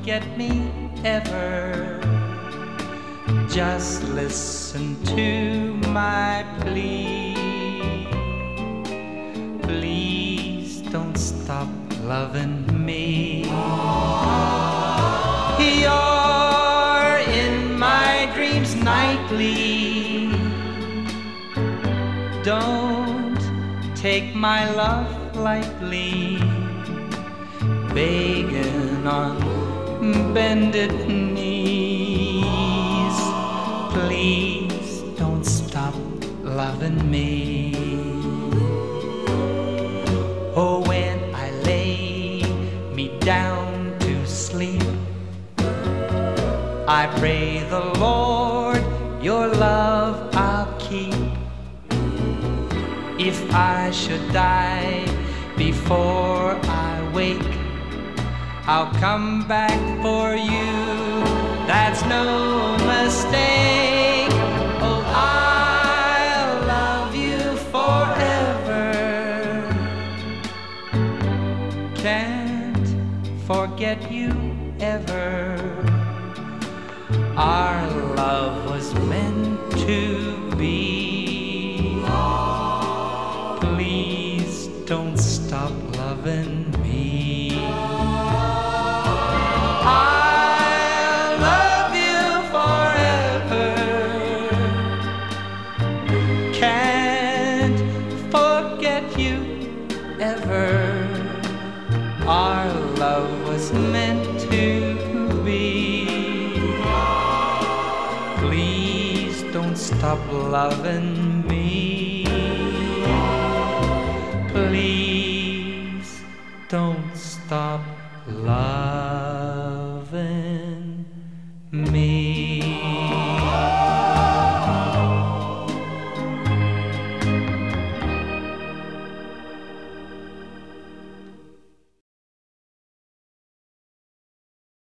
forget me ever. Just listen to my plea. Please don't stop loving me. You're in my dreams nightly. Don't take my love lightly. Begging on bended knees, please don't stop loving me. Oh, when I lay me down to sleep, I pray the Lord your love I'll keep. If I should die before I wake, I'll come back for you, that's no mistake. Oh, I'll love you forever. Can't forget you ever. Our love was meant to be. Please don't stop loving me. I'll love you forever. Can't forget you ever. Our love was meant to be. Please don't stop loving me. Please don't stop loving me.